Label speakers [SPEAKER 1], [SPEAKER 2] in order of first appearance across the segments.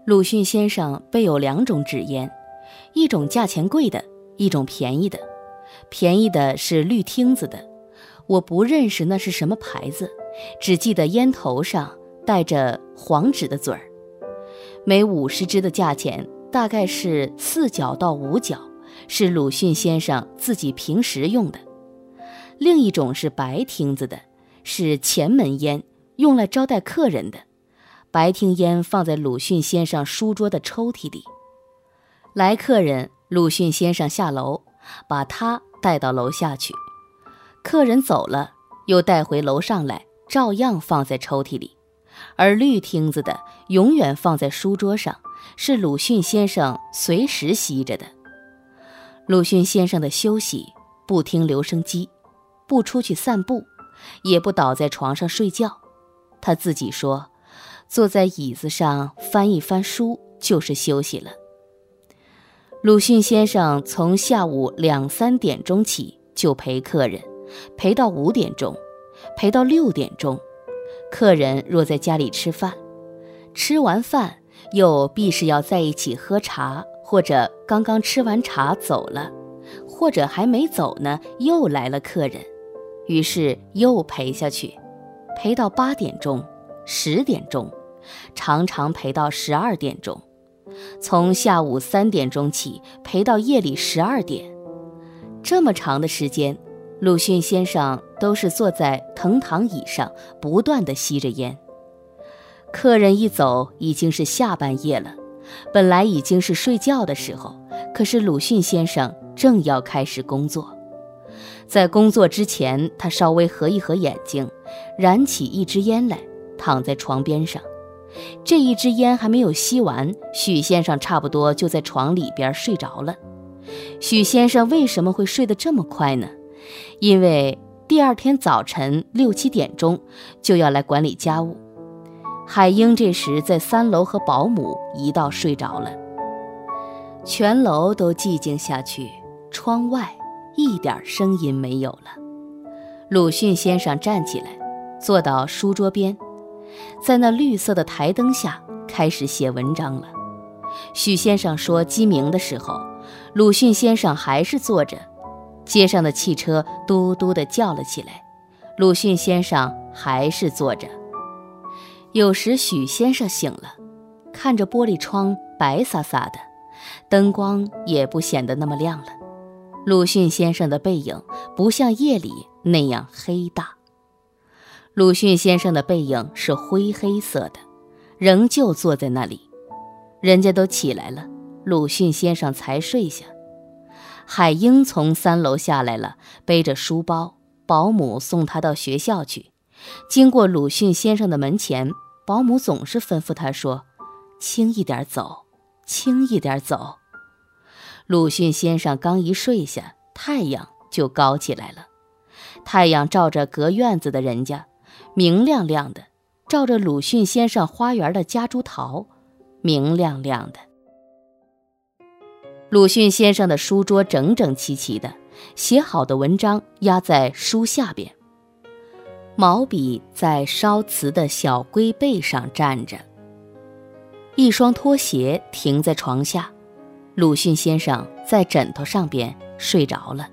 [SPEAKER 1] 鲁迅先生备有2种纸烟，一种价钱贵的，一种便宜的。便宜的是绿听子的，我不认识那是什么牌子，只记得烟头上带着黄纸的嘴儿。每50支的价钱大概是4角到5角，是鲁迅先生自己平时用的。另一种是白听子的，是前门烟，用来招待客人的。白听烟放在鲁迅先生书桌的抽屉里。来客人，鲁迅先生下楼，把他带到楼下去。客人走了，又带回楼上来，照样放在抽屉里。而绿听子的永远放在书桌上，是鲁迅先生随时吸着的。鲁迅先生的休息，不听留声机，不出去散步，也不倒在床上睡觉。他自己说，坐在椅子上翻一翻书就是休息了。鲁迅先生从下午2、3点钟起就陪客人，陪到5点钟，陪到6点钟。客人若在家里吃饭，吃完饭又必是要在一起喝茶，或者刚刚吃完茶走了，或者还没走呢，又来了客人，于是又陪下去，陪到8点钟、10点钟，常常陪到12点钟，从下午3点钟起陪到夜里12点。这么长的时间，鲁迅先生都是坐在藤堂椅上，不断地吸着烟。客人一走，已经是下半夜了，本来已经是睡觉的时候，可是鲁迅先生正要开始工作。在工作之前，他稍微合一合眼睛，燃起一支烟来，躺在床边上。这一支烟还没有吸完，许先生差不多就在床里边睡着了。许先生为什么会睡得这么快呢？因为第二天早晨6、7点钟就要来管理家务。海英这时在3楼和保姆一道睡着了。全楼都寂静下去，窗外一点声音没有了。鲁迅先生站起来，坐到书桌边，在那绿色的台灯下开始写文章了。许先生说鸡鸣的时候，鲁迅先生还是坐着，街上的汽车嘟嘟地叫了起来，鲁迅先生还是坐着。有时许先生醒了，看着玻璃窗白洒洒的，灯光也不显得那么亮了。鲁迅先生的背影不像夜里那样黑大。鲁迅先生的背影是灰黑色的，仍旧坐在那里。人家都起来了，鲁迅先生才睡下。海英从3楼下来了，背着书包，保姆送他到学校去。经过鲁迅先生的门前，保姆总是吩咐他说，轻一点走，轻一点走。鲁迅先生刚一睡下，太阳就高起来了。太阳照着隔院子的人家，明亮亮的，照着鲁迅先生花园的夹竹桃，明亮亮的。鲁迅先生的书桌整整齐齐的，写好的文章压在书下边，毛笔在烧瓷的小龟背上站着，一双拖鞋停在床下，鲁迅先生在枕头上边睡着了。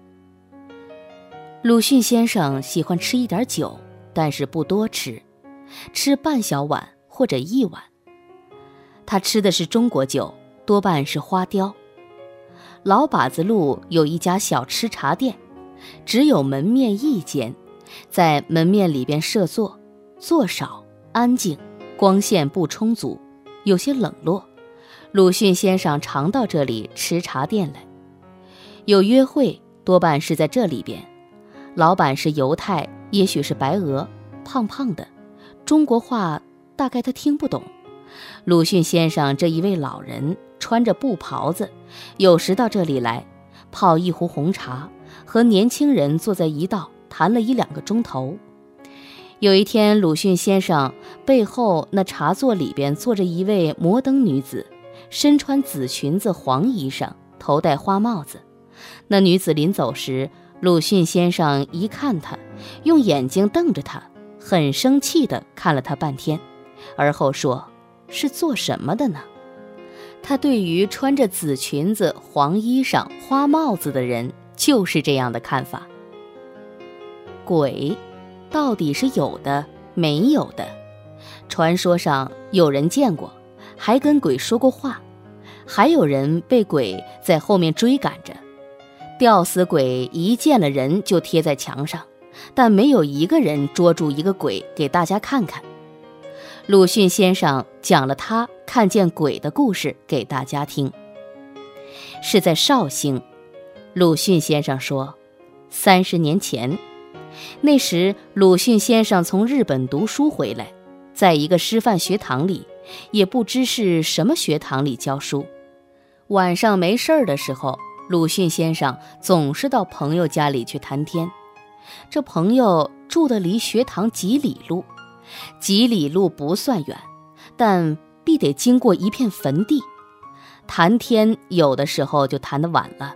[SPEAKER 1] 鲁迅先生喜欢吃一点酒，但是不多吃，吃半小碗或者1碗。他吃的是中国酒，多半是花雕。老把子路有一家小吃茶店，只有门面1间，在门面里边设座，座少，安静，光线不充足，有些冷落。鲁迅先生常到这里吃茶店来，有约会多半是在这里边。老板是犹太，也许是白俄，胖胖的，中国话大概他听不懂。鲁迅先生这一位老人穿着布袍子，有时到这里来泡一壶红茶，和年轻人坐在一道谈了1、2个钟头。有一天，鲁迅先生背后那茶座里边坐着一位摩登女子，身穿紫裙子、黄衣裳，头戴花帽子。那女子临走时，鲁迅先生一看她，用眼睛瞪着她，很生气地看了她半天，而后说， 是做什么的呢？他对于穿着紫裙子、黄衣裳、花帽子的人就是这样的看法。鬼到底是有的没有的？传说上有人见过，还跟鬼说过话，还有人被鬼在后面追赶着。吊死鬼一见了人就贴在墙上，但没有一个人捉住一个鬼给大家看看。鲁迅先生讲了他看见鬼的故事给大家听。是在绍兴，鲁迅先生说，30年前，那时鲁迅先生从日本读书回来，在一个师范学堂里，也不知是什么学堂里教书。晚上没事儿的时候，鲁迅先生总是到朋友家里去谈天。这朋友住得离学堂几里路，几里路不算远，但必得经过一片坟地。谈天有的时候就谈得晚了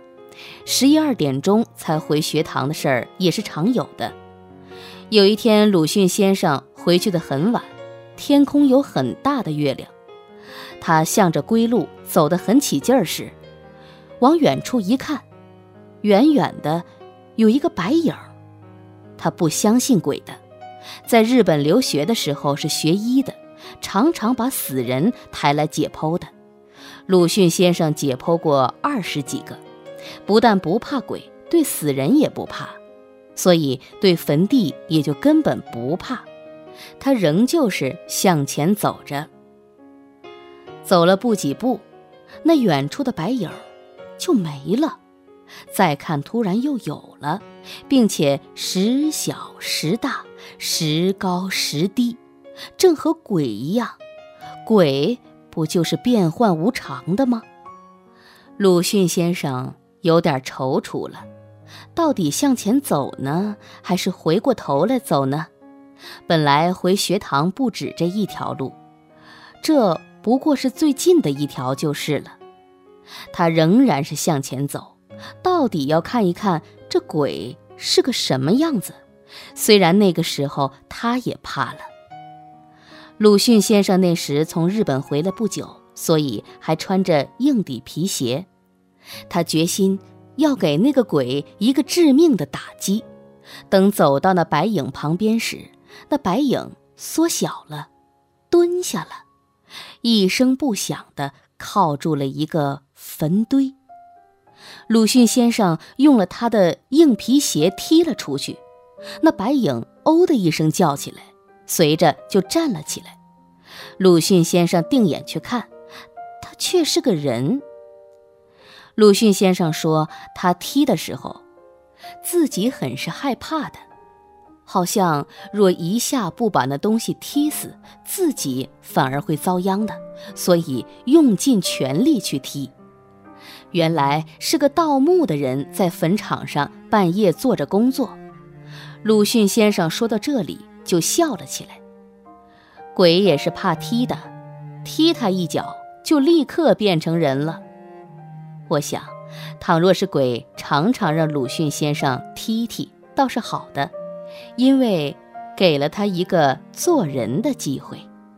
[SPEAKER 1] ，11、12点钟才回学堂的事儿也是常有的。有一天鲁迅先生回去得很晚，天空有很大的月亮，他向着归路走得很起劲儿时，往远处一看，远远的有一个白影。他不相信鬼的，在日本留学的时候是学医的，常常把死人抬来解剖的。鲁迅先生解剖过20几个，不但不怕鬼，对死人也不怕，所以对坟地也就根本不怕。他仍旧是向前走着，走了不几步，那远处的白影就没了，再看突然又有了，并且时小时大，时高时低，正和鬼一样。鬼不就是变幻无常的吗？鲁迅先生有点踌躇了，到底向前走呢，还是回过头来走呢？本来回学堂不止这一条路，这不过是最近的一条就是了。他仍然是向前走，到底要看一看这鬼是个什么样子。虽然那个时候他也怕了。鲁迅先生那时从日本回来不久，所以还穿着硬底皮鞋。他决心要给那个鬼一个致命的打击。等走到那白影旁边时，那白影缩小了，蹲下了，一声不响地靠住了一个坟堆。鲁迅先生用了他的硬皮鞋踢了出去，那白影哦的一声叫起来，随着就站了起来。鲁迅先生定眼去看，他却是个人。鲁迅先生说，他踢的时候自己很是害怕的，好像若一下不把那东西踢死，自己反而会遭殃的，所以用尽全力去踢。原来是个盗墓的人在坟场上半夜坐着工作。鲁迅先生说到这里就笑了起来。鬼也是怕踢的，踢他一脚就立刻变成人了。我想，倘若是鬼常常让鲁迅先生踢踢，倒是好的，因为给了他一个做人的机会。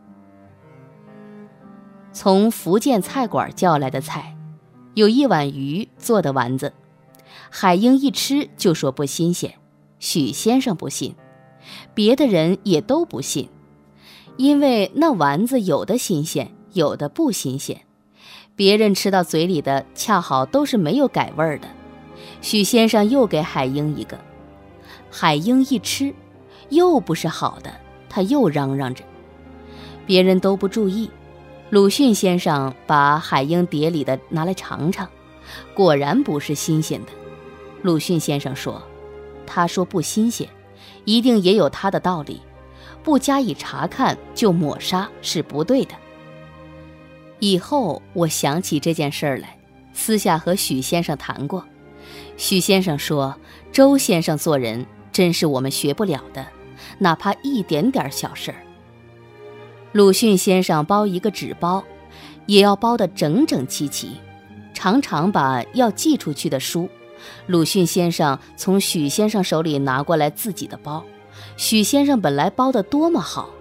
[SPEAKER 1] 从福建菜馆叫来的菜，有一碗鱼做的丸子，海英一吃就说不新鲜，许先生不信，别的人也都不信，因为那丸子有的新鲜，有的不新鲜，别人吃到嘴里的恰好都是没有改味儿的。许先生又给海英一个，海英一吃又不是好的，他又嚷嚷着。别人都不注意，鲁迅先生把海英碟里的拿来尝尝，果然不是新鲜的。鲁迅先生说，他说不新鲜，一定也有他的道理，不加以查看就抹杀是不对的。以后我想起这件事儿来，私下和许先生谈过。许先生说，周先生做人真是我们学不了的，哪怕一点点小事儿。鲁迅先生包一个纸包，也要包得整整齐齐，常常把要寄出去的书，鲁迅先生从许先生手里拿过来自己的包。许先生本来包得多么好，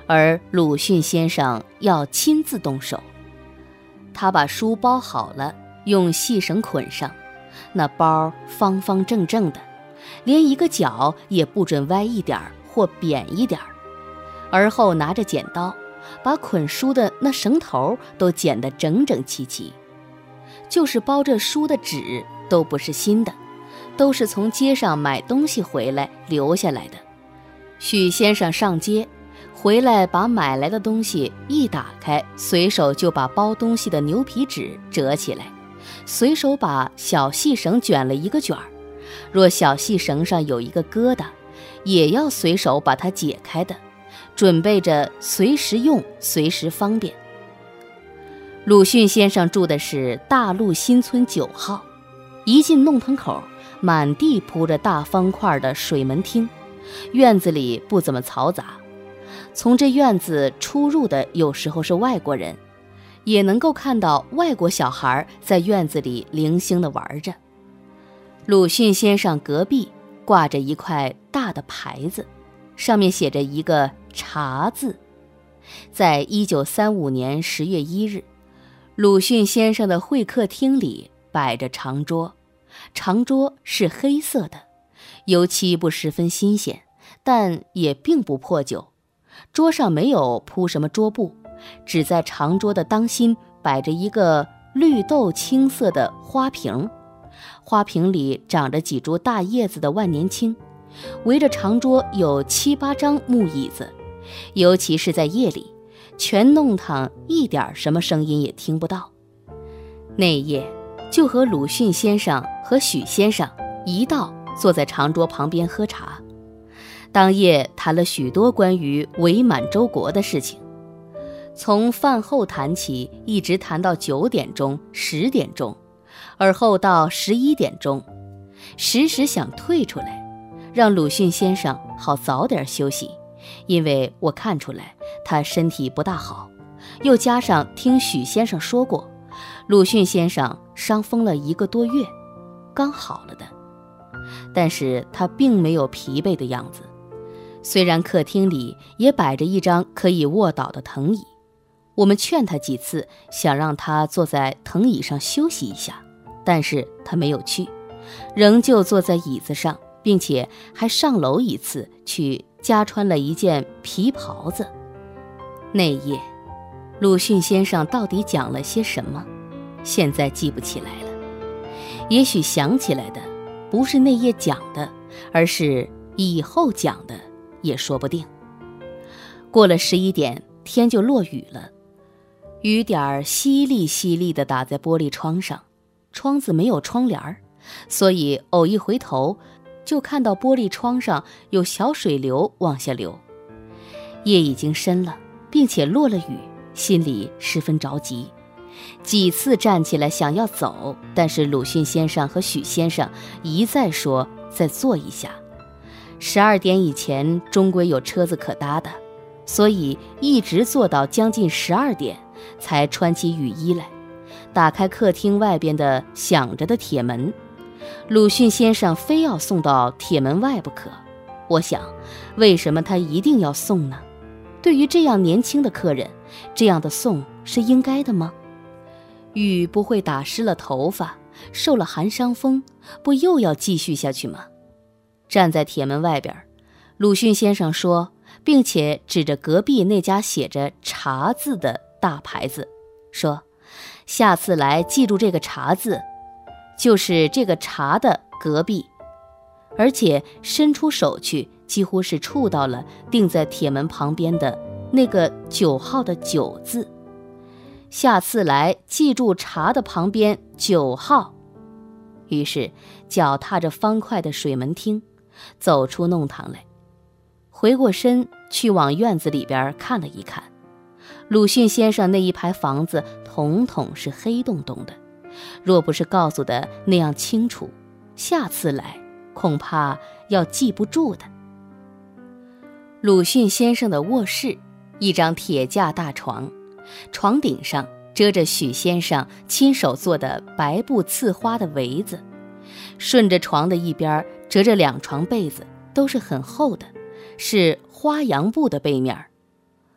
[SPEAKER 1] 而鲁迅先生要亲自动手。他把书包好了，用细绳捆上，那包方方正正的，连一个角也不准歪一点或扁一点。而后拿着剪刀，把捆书的那绳头都剪得整整齐齐。就是包着书的纸都不是新的，都是从街上买东西回来留下来的。许先生上街回来，把买来的东西一打开，随手就把包东西的牛皮纸折起来，随手把小细绳卷了一个卷儿，若小细绳上有一个疙瘩，也要随手把它解开的，准备着随时用，随时方便。鲁迅先生住的是大路新村9号，一进弄堂口，满地铺着大方块的水门厅，院子里不怎么嘈杂。从这院子出入的有时候是外国人，也能够看到外国小孩在院子里零星地玩着。鲁迅先生隔壁挂着一块大的牌子，上面写着一个茶字。在1935年10月1日，鲁迅先生的会客厅里摆着长桌，长桌是黑色的，油漆不十分新鲜，但也并不破旧。桌上没有铺什么桌布，只在长桌的当心摆着一个绿豆青色的花瓶，花瓶里长着几株大叶子的万年青。围着长桌有7、8张木椅子，尤其是在夜里，全弄堂一点什么声音也听不到。那夜就和鲁迅先生和许先生一道坐在长桌旁边喝茶。当夜谈了许多关于伪满洲国的事情，从饭后谈起，一直谈到9点钟、10点钟，而后到11点钟，时时想退出来，让鲁迅先生好早点休息，因为我看出来他身体不大好，又加上听许先生说过，鲁迅先生伤风了1个多月，刚好了的。但是他并没有疲惫的样子，虽然客厅里也摆着一张可以卧倒的藤椅，我们劝他几次，想让他坐在藤椅上休息一下，但是他没有去，仍旧坐在椅子上，并且还上楼一次去加穿了一件皮袍子。那夜鲁迅先生到底讲了些什么，现在记不起来了。也许想起来的不是那夜讲的，而是以后讲的，也说不定。过了11点，天就落雨了，雨点儿淅沥淅沥地打在玻璃窗上，窗子没有窗帘儿，所以偶一回头，就看到玻璃窗上有小水流往下流。夜已经深了，并且落了雨，心里十分着急，几次站起来想要走，但是鲁迅先生和许先生一再说再坐一下。12点以前终归有车子可搭的，所以一直坐到将近12点，才穿起雨衣来，打开客厅外边的响着的铁门。鲁迅先生非要送到铁门外不可，我想为什么他一定要送呢？对于这样年轻的客人，这样的送是应该的吗？雨不会打湿了头发，受了寒伤风，不又要继续下去吗？站在铁门外边，鲁迅先生说，并且指着隔壁那家写着茶字的大牌子，说下次来记住这个茶字，就是这个茶的隔壁，而且伸出手去，几乎是触到了钉在铁门旁边的那个9号的9字。下次来记住茶的旁边9号。于是脚踏着方块的水门厅，走出弄堂来，回过身去往院子里边看了一看。鲁迅先生那一排房子统统是黑洞洞的，若不是告诉的那样清楚，下次来恐怕要记不住的。鲁迅先生的卧室，一张铁架大床，床顶上遮着许先生亲手做的白布刺花的围子，顺着床的一边折着2床被子，都是很厚的，是花洋布的被面。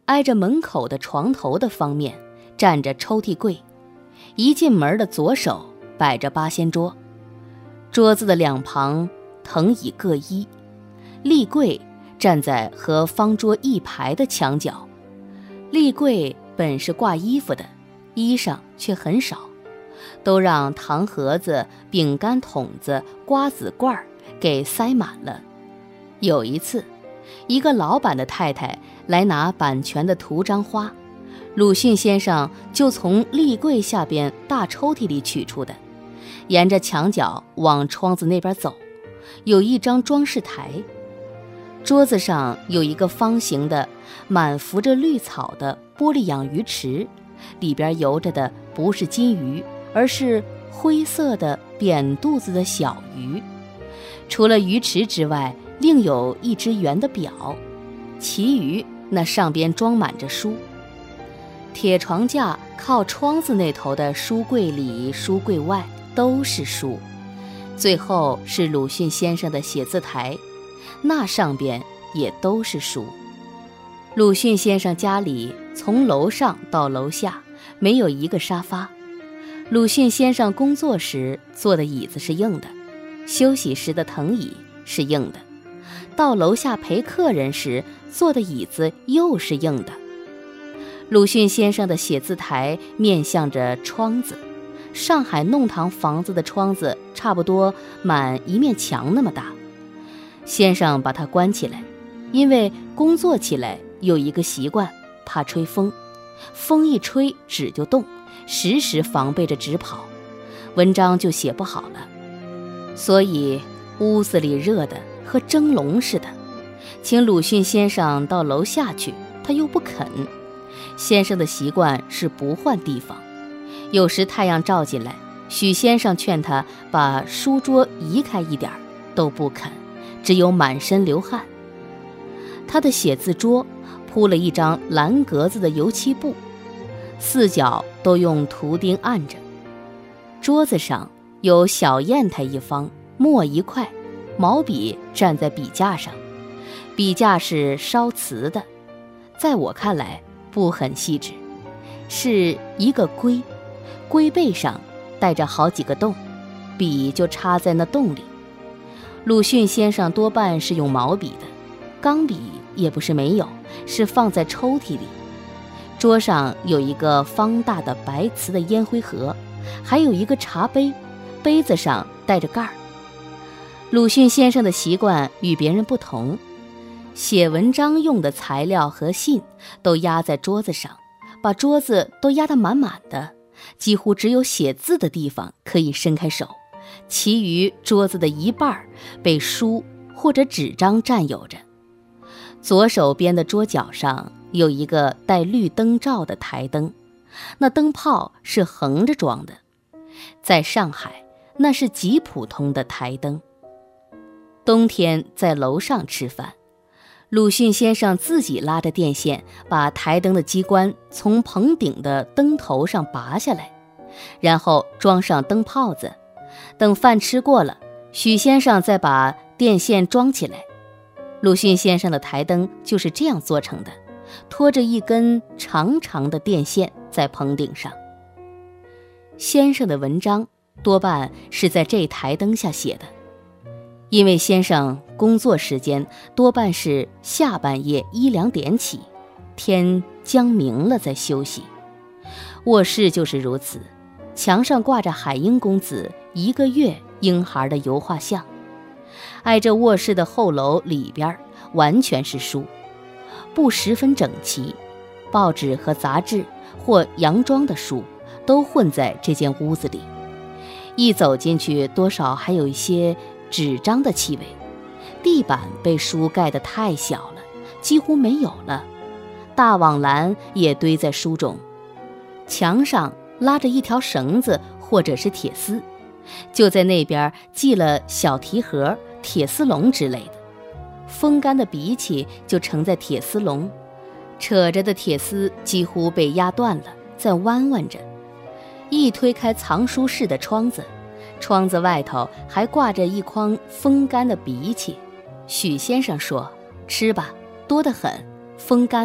[SPEAKER 1] 挨着门口的床头的方面站着抽屉柜，一进门的左手摆着八仙桌，桌子的两旁藤椅各一，立柜站在和方桌一排的墙角。立柜本是挂衣服的，衣裳却很少，都让糖盒子、饼干筒子、瓜子罐给塞满了。有一次，一个老板的太太来拿版权的图章花，鲁迅先生就从立柜下边大抽屉里取出的，沿着墙角往窗子那边走，有一张装饰台，桌子上有一个方形的满浮着绿草的玻璃养鱼池，里边游着的不是金鱼，而是灰色的扁肚子的小鱼。除了鱼池之外，另有一只圆的表，其余那上边装满着书。铁床架靠窗子那头的书柜里、书柜外都是书。最后是鲁迅先生的写字台，那上边也都是书。鲁迅先生家里从楼上到楼下没有一个沙发。鲁迅先生工作时坐的椅子是硬的，休息时的藤椅是硬的，到楼下陪客人时坐的椅子又是硬的。鲁迅先生的写字台面向着窗子，上海弄堂房子的窗子差不多满一面墙那么大。先生把它关起来，因为工作起来有一个习惯，怕吹风，风一吹纸就动，时时防备着纸跑，文章就写不好了。所以屋子里热的和蒸笼似的，请鲁迅先生到楼下去，他又不肯。先生的习惯是不换地方，有时太阳照进来，许先生劝他把书桌移开一点，都不肯，只有满身流汗。他的写字桌铺了一张蓝格子的油漆布，四角都用图钉按着。桌子上有小砚台一方，墨一块，毛笔站在笔架上，笔架是烧瓷的，在我看来不很细致，是一个龟，龟背上带着好几个洞，笔就插在那洞里。鲁迅先生多半是用毛笔的，钢笔也不是没有，是放在抽屉里。桌上有一个方大的白瓷的烟灰盒，还有一个茶杯，杯子上带着盖儿。鲁迅先生的习惯与别人不同，写文章用的材料和信都压在桌子上，把桌子都压得满满的，几乎只有写字的地方可以伸开手，其余桌子的一半被书或者纸张占有着。左手边的桌角上有一个带绿灯罩的台灯，那灯泡是横着装的，在上海那是极普通的台灯。冬天在楼上吃饭，鲁迅先生自己拉着电线把台灯的机关从棚顶的灯头上拔下来，然后装上灯泡子，等饭吃过了，许先生再把电线装起来。鲁迅先生的台灯就是这样做成的，拖着一根长长的电线在棚顶上。先生的文章多半是在这台灯下写的，因为先生工作时间多半是下半夜1、2点起，天将明了再休息。卧室就是如此，墙上挂着海英公子1个月婴孩的油画像，挨着卧室的后楼里边完全是书，不十分整齐，报纸和杂志或洋装的书都混在这间屋子里，一走进去多少还有一些纸张的气味。地板被书盖得太小了，几乎没有了，大网篮也堆在书中，墙上拉着一条绳子或者是铁丝，就在那边系了小提盒、铁丝笼之类的，风干的鼻涕就盛在铁丝笼，扯着的铁丝几乎被压断了，在弯弯着。一推开藏书室的窗子，窗子外头还挂着一筐风干的鼻涕。许先生说：“吃吧，多得很，风干的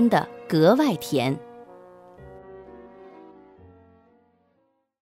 [SPEAKER 1] 格外甜。